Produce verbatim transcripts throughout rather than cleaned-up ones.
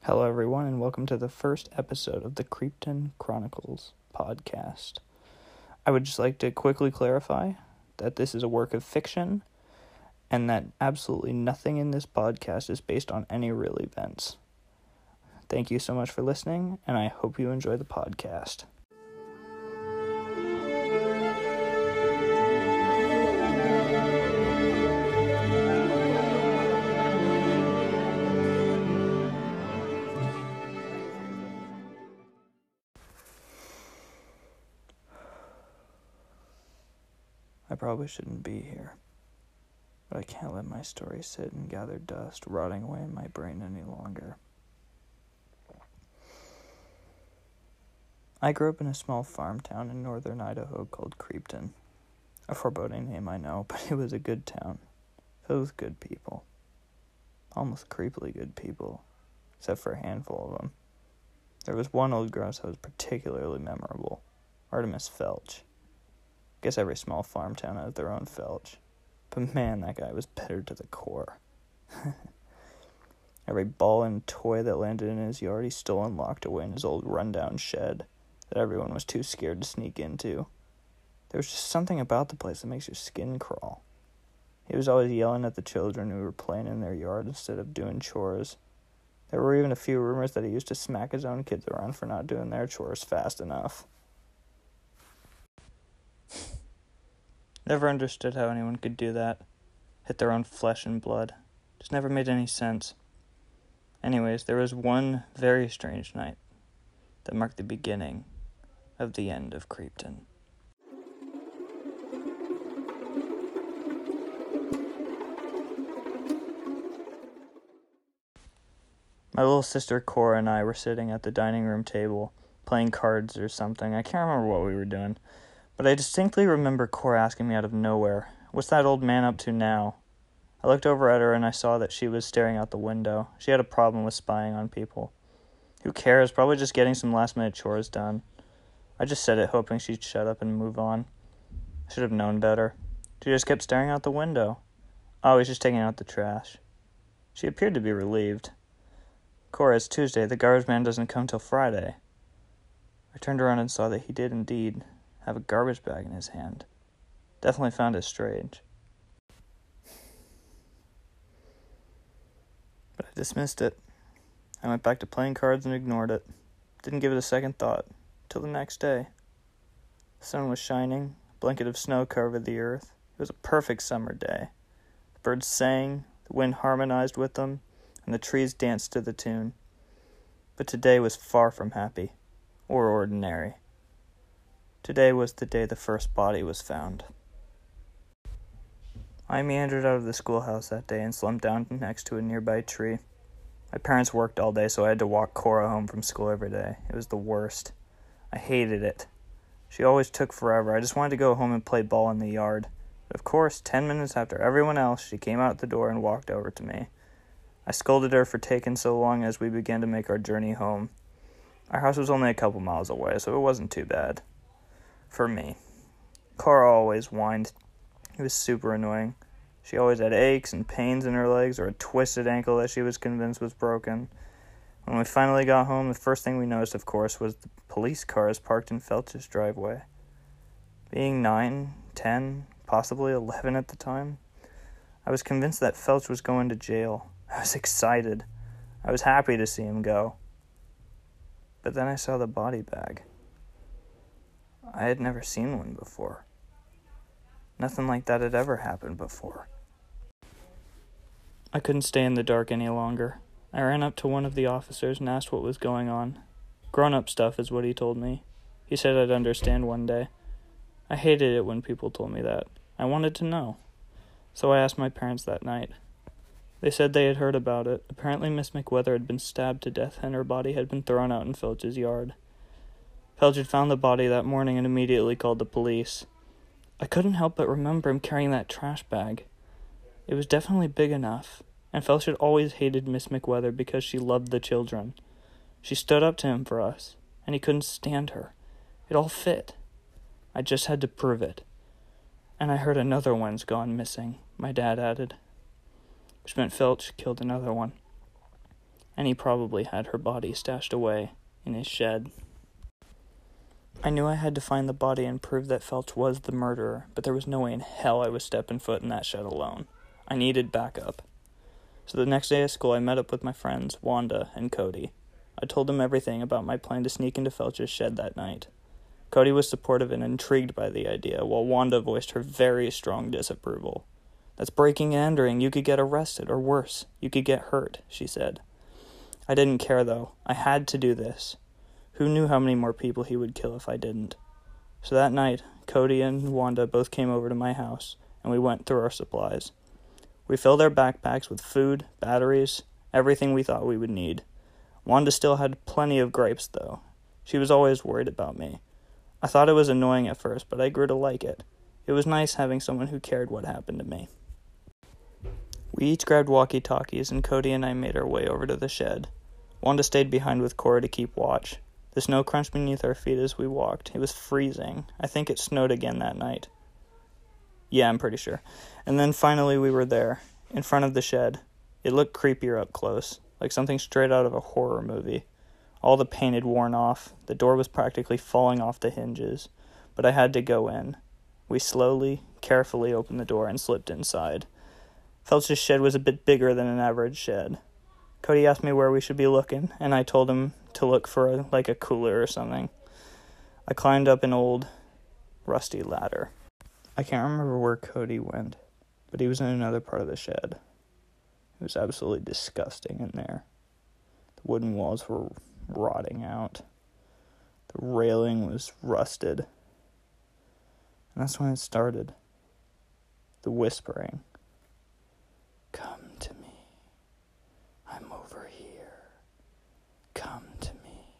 Hello, everyone, and welcome to the first episode of the Creepton Chronicles podcast. I would just like to quickly clarify that this is a work of fiction and that absolutely nothing in this podcast is based on any real events. Thank you so much for listening, and I hope you enjoy the podcast. I probably shouldn't be here, but I can't let my story sit and gather dust, rotting away in my brain any longer. I grew up in a small farm town in northern Idaho called Creepton. A foreboding name, I know, but it was a good town, filled with good people. Almost creepily good people, except for a handful of them. There was one old grouse that was particularly memorable, Artemis Felch. Guess every small farm town has their own Felch. But man, that guy was bitter to the core. Every ball and toy that landed in his yard he stole and locked away in his old rundown shed that everyone was too scared to sneak into. There was just something about the place that makes your skin crawl. He was always yelling at the children who were playing in their yard instead of doing chores. There were even a few rumors that he used to smack his own kids around for not doing their chores fast enough. Never understood how anyone could do that. Hit their own flesh and blood. Just never made any sense. Anyways, there was one very strange night that marked the beginning of the end of Creepton. My little sister Cora and I were sitting at the dining room table, playing cards or something. I can't remember what we were doing. But I distinctly remember Cora asking me out of nowhere, "What's that old man up to now?" I looked over at her and I saw that she was staring out the window. She had a problem with spying on people. Who cares? Probably just getting some last-minute chores done. I just said it, hoping she'd shut up and move on. I should have known better. She just kept staring out the window. Oh, he's just taking out the trash. She appeared to be relieved. "Cora, it's Tuesday. The garbage man doesn't come till Friday." I turned around and saw that he did indeed have a garbage bag in his hand. Definitely found it strange. But I dismissed it. I went back to playing cards and ignored it. Didn't give it a second thought, till the next day. The sun was shining, a blanket of snow covered the earth. It was a perfect summer day. The birds sang, the wind harmonized with them, and the trees danced to the tune. But today was far from happy, or ordinary. Today was the day the first body was found. I meandered out of the schoolhouse that day and slumped down next to a nearby tree. My parents worked all day, so I had to walk Cora home from school every day. It was the worst. I hated it. She always took forever. I just wanted to go home and play ball in the yard. But of course, ten minutes after everyone else, she came out the door and walked over to me. I scolded her for taking so long as we began to make our journey home. Our house was only a couple miles away, so it wasn't too bad. For me. Cora always whined. It was super annoying. She always had aches and pains in her legs or a twisted ankle that she was convinced was broken. When we finally got home, the first thing we noticed, of course, was the police cars parked in Felch's driveway. Being nine, ten, possibly eleven at the time, I was convinced that Felch was going to jail. I was excited. I was happy to see him go. But then I saw the body bag. I had never seen one before. Nothing like that had ever happened before. I couldn't stay in the dark any longer. I ran up to one of the officers and asked what was going on. Grown-up stuff is what he told me. He said I'd understand one day. I hated it when people told me that. I wanted to know. So I asked my parents that night. They said they had heard about it. Apparently Miss McWeather had been stabbed to death and her body had been thrown out in Felch's yard. Felch had found the body that morning and immediately called the police. I couldn't help but remember him carrying that trash bag. It was definitely big enough, and Felch had always hated Miss McWeather because she loved the children. She stood up to him for us, and he couldn't stand her. It all fit. I just had to prove it. And I heard another one's gone missing, my dad added. Which meant Felch killed another one. and he probably had her body stashed away in his shed. I knew I had to find the body and prove that Felch was the murderer, but there was no way in hell I was stepping foot in that shed alone. I needed backup. So the next day at school, I met up with my friends, Wanda and Cody. I told them everything about my plan to sneak into Felch's shed that night. Cody was supportive and intrigued by the idea, while Wanda voiced her very strong disapproval. "That's breaking and entering. You could get arrested, or worse, you could get hurt," she said. I didn't care, though. I had to do this. Who knew how many more people he would kill if I didn't? So that night, Cody and Wanda both came over to my house, and we went through our supplies. We filled our backpacks with food, batteries, everything we thought we would need. Wanda still had plenty of gripes, though. She was always worried about me. I thought it was annoying at first, but I grew to like it. It was nice having someone who cared what happened to me. We each grabbed walkie-talkies, and Cody and I made our way over to the shed. Wanda stayed behind with Cora to keep watch. The snow crunched beneath our feet as we walked. It was freezing. I think it snowed again that night. Yeah, I'm pretty sure. And then finally we were there, in front of the shed. It looked creepier up close, like something straight out of a horror movie. All the paint had worn off. The door was practically falling off the hinges, but I had to go in. We slowly, carefully opened the door and slipped inside. Felch's shed was a bit bigger than an average shed. Cody asked me where we should be looking, and I told him to look for, a, like, a cooler or something. I climbed up an old, rusty ladder. I can't remember where Cody went, but he was in another part of the shed. It was absolutely disgusting in there. The wooden walls were rotting out. The railing was rusted. And that's when it started. The whispering. "Come to me. I'm over here. Come to me."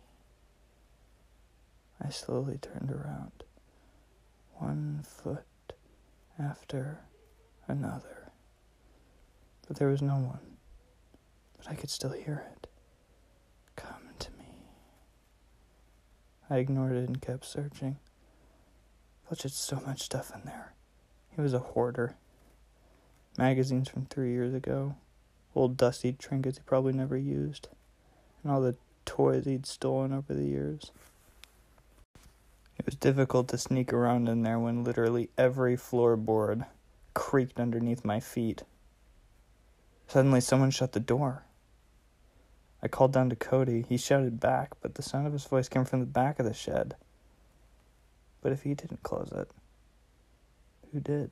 I slowly turned around, one foot after another. But there was no one. But I could still hear it. "Come to me." I ignored it and kept searching. Felch had so much stuff in there. He was a hoarder. Magazines from three years ago, old dusty trinkets he probably never used, and all the toys he'd stolen over the years. It was difficult to sneak around in there when literally every floorboard creaked underneath my feet. Suddenly someone shut the door. I called down to Cody. He shouted back, but the sound of his voice came from the back of the shed. But if he didn't close it, who did?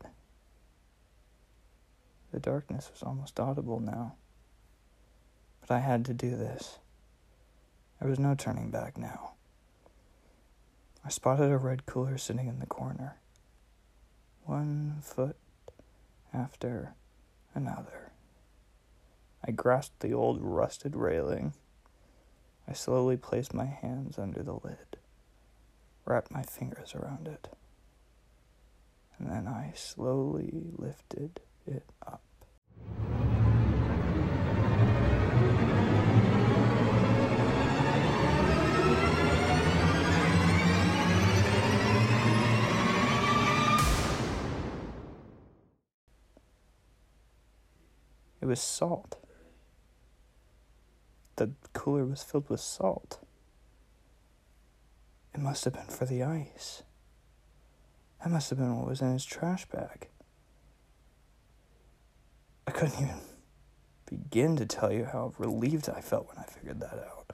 The darkness was almost audible now. But I had to do this. There was no turning back now. I spotted a red cooler sitting in the corner. One foot after another. I grasped the old rusted railing. I slowly placed my hands under the lid, wrapped my fingers around it, and then I slowly lifted it up. It was salt. The cooler was filled with salt. It must have been for the ice. That must have been what was in his trash bag. I couldn't even begin to tell you how relieved I felt when I figured that out.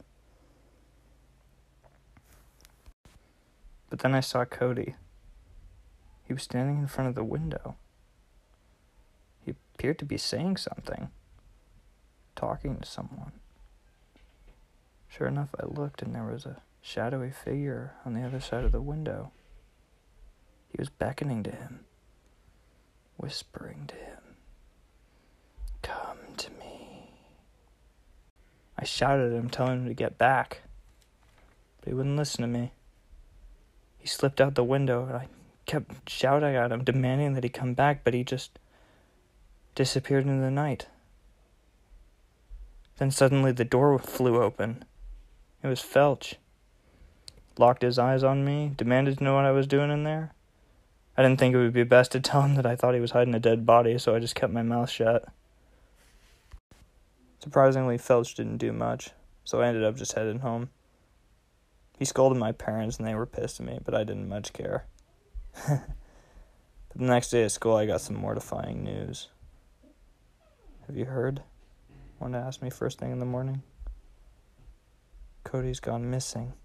But then I saw Cody. He was standing in front of the window. He appeared to be saying something, talking to someone. Sure enough, I looked and there was a shadowy figure on the other side of the window. He was beckoning to him, whispering to him, "Come to me." I shouted at him, telling him to get back, but he wouldn't listen to me. He slipped out the window, and I kept shouting at him, demanding that he come back, but he just disappeared into the night. Then suddenly the door flew open. It was Felch. Locked his eyes on me, demanded to know what I was doing in there. I didn't think it would be best to tell him that I thought he was hiding a dead body, so I just kept my mouth shut. Surprisingly, Felch didn't do much, so I ended up just heading home. He scolded my parents and they were pissed at me, but I didn't much care. But the next day at school, I got some mortifying news. Have you heard? Wanted to ask me first thing in the morning. Cody's gone missing.